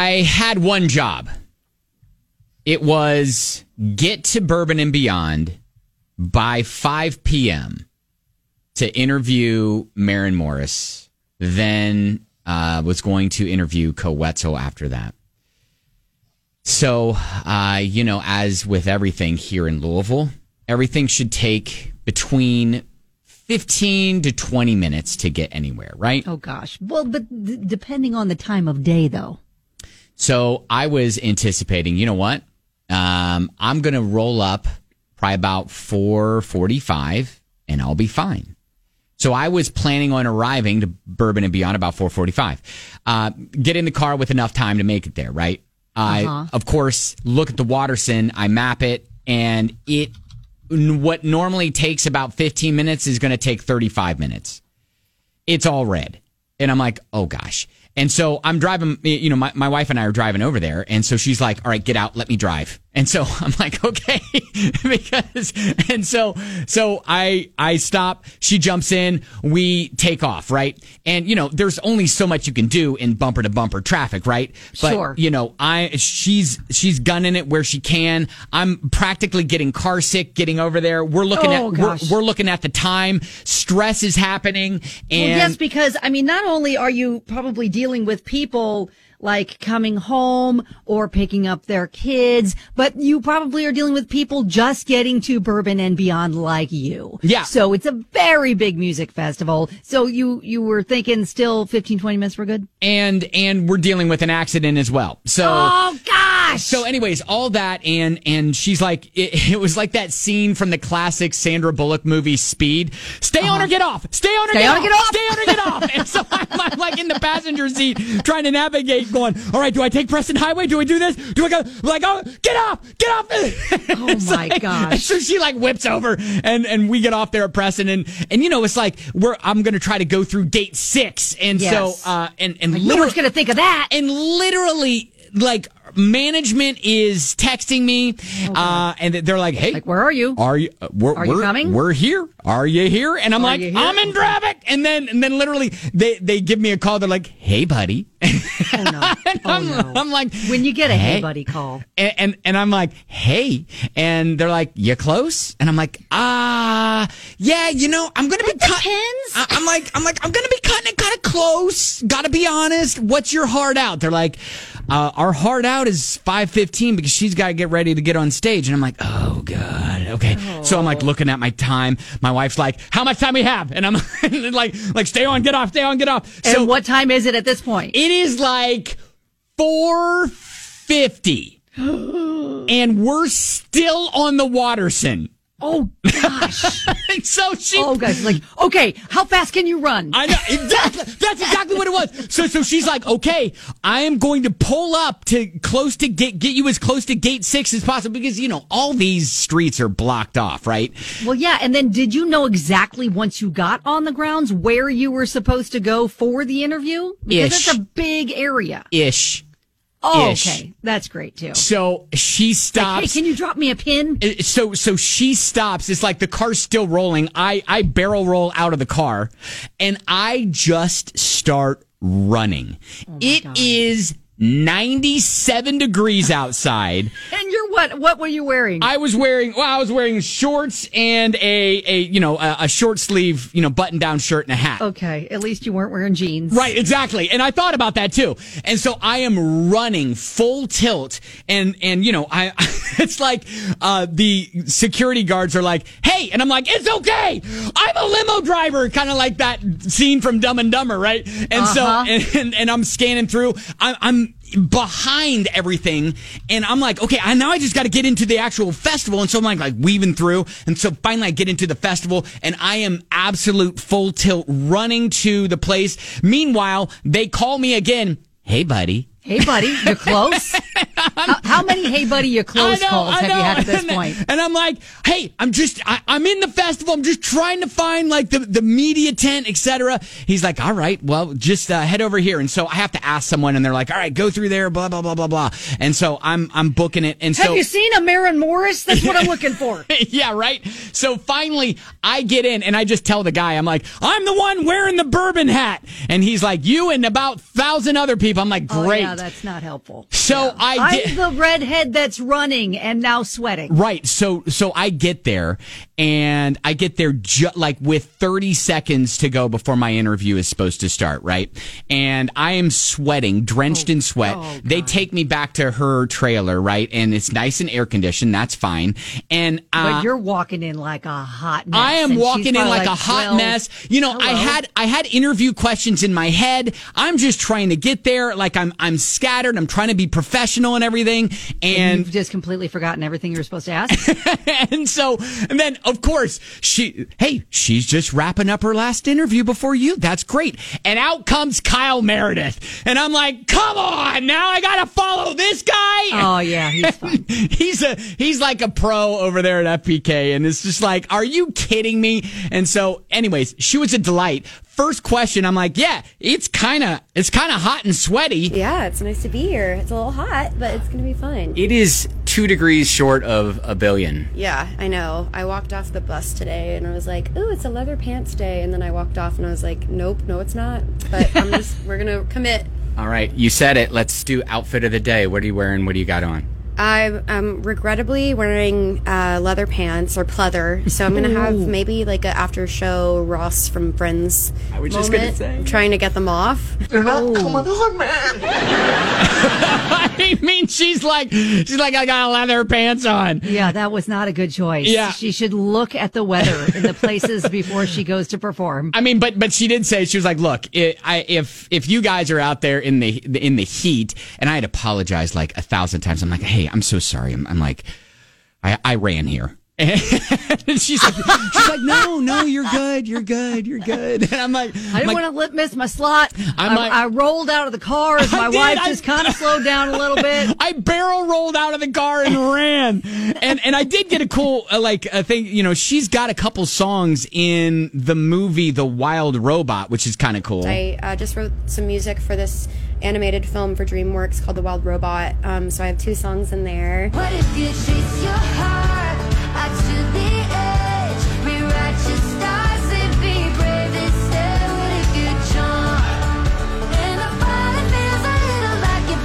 I had one job. It was get to Bourbon and Beyond by 5 p.m. to interview Maren Morris. Then was going to interview Coetzel after that. So, as with everything here in Louisville, everything should take between 15 to 20 minutes to get anywhere, right? Oh, gosh. Well, but depending on the time of day, though. So I was anticipating, you know what? I'm going to roll up probably about 4:45 and I'll be fine. So I was planning on arriving to Bourbon and Beyond about 4:45. Get in the car with enough time to make it there, right? I, of course, look at the Waterson, I map it, and what normally takes about 15 minutes is going to take 35 minutes. It's all red. And I'm like, oh gosh. And so I'm driving, my wife and I are driving over there. And so she's like, all right, get out, let me drive. And so I'm like, okay, so I stop, she jumps in, we take off, right? And, there's only so much you can do in bumper to bumper traffic, right? But, sure. She's gunning it where she can. I'm practically getting car sick getting over there. We're looking we're looking at the time. Stress is happening. And yes, because, not only are you probably dealing with people like coming home or picking up their kids, but you probably are dealing with people just getting to Bourbon and Beyond like you. Yeah. So it's a very big music festival. So you were thinking still 15, 20 minutes were good? And we're dealing with an accident as well. So, oh gosh. So anyways, all that and she's like, it was like that scene from the classic Sandra Bullock movie Speed. Stay on or get off. Stay on or get off. Stay on or get off. And so I'm like in the passenger seat trying to navigate going, all right, do I take Preston Highway? Do I do this? Do I go like, oh, get off. Oh my gosh. So she like whips over and we get off there at Preston and it's like I'm going to try to go through gate 6. And yes. So, and like, no one's going to think of that. And literally like management is texting me, and they're like, "Hey, like, where are you? Are you coming? We're here. Are you here?" And I'm like, "I'm in traffic." And then literally they give me a call. They're like, "Hey, buddy." Oh no! I'm like, when you get a hey buddy call, and I'm like, "Hey," and they're like, "You close?" And I'm like, yeah, I'm gonna be cutting. I'm gonna be cutting it kind of close. Gotta be honest. What's your heart out? They're like, our heart out is 5:15 because she's got to get ready to get on stage. And I'm like, oh God, okay. Oh. So I'm like looking at my time. My wife's like, how much time we have? And I'm like, stay on, get off, stay on, get off. And so, what time is it at this point? It is like 4:50, and we're still on the Waterson. Oh gosh! So like, okay, how fast can you run? I know exactly. That's exactly what it was. So she's like, okay, I am going to pull up to get you as close to gate 6 as possible because all these streets are blocked off, right? Well, yeah. And then did you know exactly once you got on the grounds where you were supposed to go for the interview? Because it's a big area. Oh, okay. That's great, too. So she stops. Like, hey, can you drop me a pin? So she stops. It's like the car's still rolling. I barrel roll out of the car, and I just start running. It is 97 degrees outside. And you're what? What were you wearing? I was wearing shorts and a short sleeve, button down shirt and a hat. Okay. At least you weren't wearing jeans. Right, exactly. And I thought about that too. And so I am running full tilt and it's like, the security guards are like, hey, and I'm like, it's okay. I'm a limo driver. Kind of like that scene from Dumb and Dumber, right? And so, and I'm scanning through, I'm behind everything, and I'm like, okay, now I just got to get into the actual festival, and so I'm like weaving through, and so finally I get into the festival, and I am absolute full tilt running to the place. Meanwhile, they call me again. Hey, buddy. You're close. How many "Hey buddy, you close" calls have you had at this point? And I'm like, hey, I'm in the festival. I'm just trying to find like the media tent, etc. He's like, all right, well, just head over here. And so I have to ask someone, and they're like, all right, go through there, blah blah blah blah blah. And so I'm booking it. And have you seen a Maren Morris? That's what I'm looking for. Yeah, right. So finally, I get in, and I just tell the guy, I'm like, I'm the one wearing the bourbon hat, and he's like, you and about 1,000 other people. I'm like, great. Oh, yeah, that's not helpful. So I'm the redhead that's running and now sweating. Right. So I get there, and I get there like with 30 seconds to go before my interview is supposed to start. Right. And I am sweating, drenched in sweat. They take me back to her trailer. Right. And it's nice and air conditioned. That's fine. And but you're walking in like a hot mess. I am walking in like a hot mess. You know, hello. I had interview questions in my head. I'm just trying to get there. Like I'm scattered. I'm trying to be professional and everything. And you've just completely forgotten everything you were supposed to ask. and then of course she's just wrapping up her last interview before you. That's great. And out comes Kyle Meredith. And I'm like, come on, now I gotta follow this guy. Oh yeah, he's fun. He's like a pro over there at FPK, and it's just like, are you kidding me? And so anyways, she was a delight. First question, I'm like, yeah, it's kind of hot and sweaty. Yeah, it's nice to be here. It's a little hot, but it's going to be fun. It is 2 degrees short of a billion. Yeah, I know. I walked off the bus today and I was like, ooh, it's a leather pants day. And then I walked off and I was like, nope, no, it's not. But we're going to commit. All right, you said it. Let's do outfit of the day. What are you wearing? What do you got on? I'm regrettably wearing leather pants or pleather, so I'm going to have maybe like an after show Ross from Friends I was just going to say. I'm trying to get them off. They're not coming on, man. I mean, she's like, I got leather pants on. Yeah, that was not a good choice. Yeah. She should look at the weather in the places before she goes to perform. I mean, but she did say, she was like, look, if you guys are out there in the heat, and I had apologized like 1,000 times. I'm like, hey, I'm so sorry. I'm like, I ran here. And she's like, no, you're good. And I'm like, I didn't want to miss my slot. I rolled out of the car as my wife just kind of slowed down a little bit. I barrel rolled out of the car and ran. And I did get a cool, thing, you know, she's got a couple songs in the movie The Wild Robot, which is kind of cool. I just wrote some music for this animated film for DreamWorks called The Wild Robot. So I have 2 songs in there. What if you chase your heart out to the edge, rewrite your stars and be brave instead? What if you jump and the falling feels a little like you're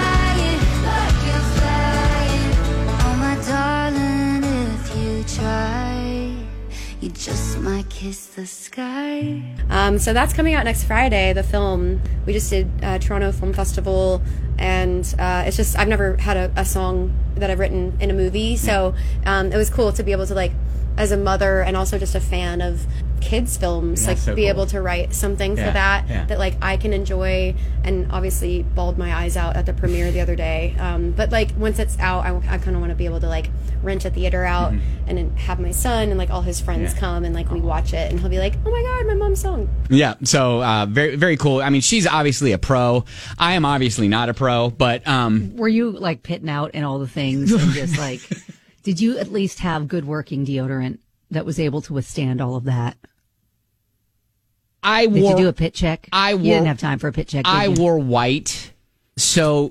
flying, oh my darling, if you try, you just might kiss the sky. So that's coming out next Friday, the film. We just did Toronto Film Festival, and it's just, I've never had a song that I've written in a movie, so it was cool to be able to, like, as a mother and also just a fan of kids films, like, be able to write something for that like I can enjoy, and obviously bawled my eyes out at the premiere the other day, but like once it's out, I kind of want to be able to like rent a theater out and then have my son and like all his friends come and like we watch it, and he'll be like, oh my god, my mom's song. Yeah, so very, very cool. I mean, she's obviously a pro. I am obviously not a pro, but were you like pitting out and all the things and just like did you at least have good working deodorant that was able to withstand all of that? Did you do a pit check? You didn't have time for a pit check, did you? Wore white, so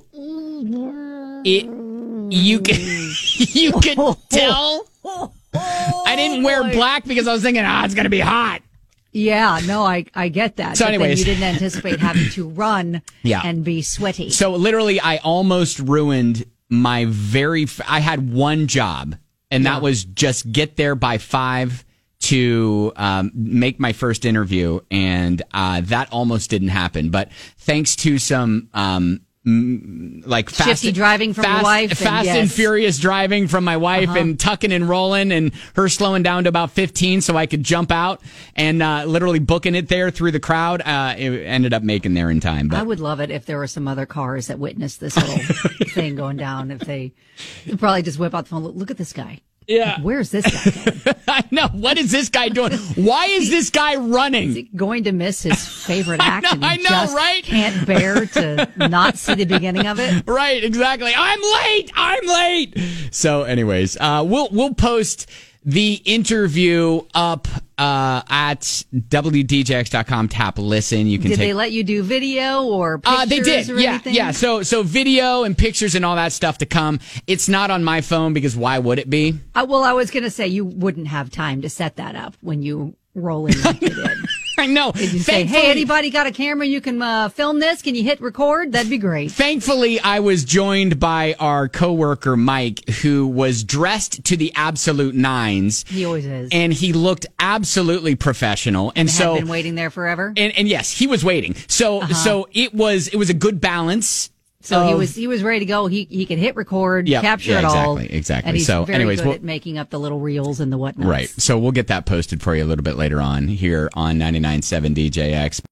you could tell. I didn't wear black because I was thinking, it's going to be hot. Yeah, no, I get that. So anyways, you didn't anticipate having to run and be sweaty. So literally, I almost ruined my I had one job, and that was just get there by 5 to make my first interview, and that almost didn't happen. But thanks to some like shifty driving from your wife, and furious driving from my wife, and tucking and rolling, and her slowing down to about 15 so I could jump out, and literally booking it there through the crowd. It ended up making there in time. But I would love it if there were some other cars that witnessed this little thing going down. If they'd probably just whip out the phone. Look at this guy. Yeah. Where's this guy going? I know. What is this guy doing? Why is this guy running? Going to miss his favorite act and he I know, just right? can't bear to not see the beginning of it. Right, exactly. I'm late. So anyways, we'll post the interview up at WDJX.com. Tap listen. You can Did they let you do video or pictures they did. or Yeah, anything? yeah. So video and pictures and all that stuff to come. It's not on my phone because why would it be? Well, I was going to say you wouldn't have time to set that up when you roll in like you did. I know. Did you say, hey, anybody got a camera you can film this? Can you hit record? That'd be great. Thankfully, I was joined by our coworker, Mike, who was dressed to the absolute nines. He always is. And he looked absolutely professional. And so had been waiting there forever. And yes, he was waiting. So it was a good balance. So he was ready to go. He could hit record, capture it all. Exactly. And he's so very anyways, good at making up the little reels and the whatnots. Right. So we'll get that posted for you a little bit later on here on 99.7 DJX.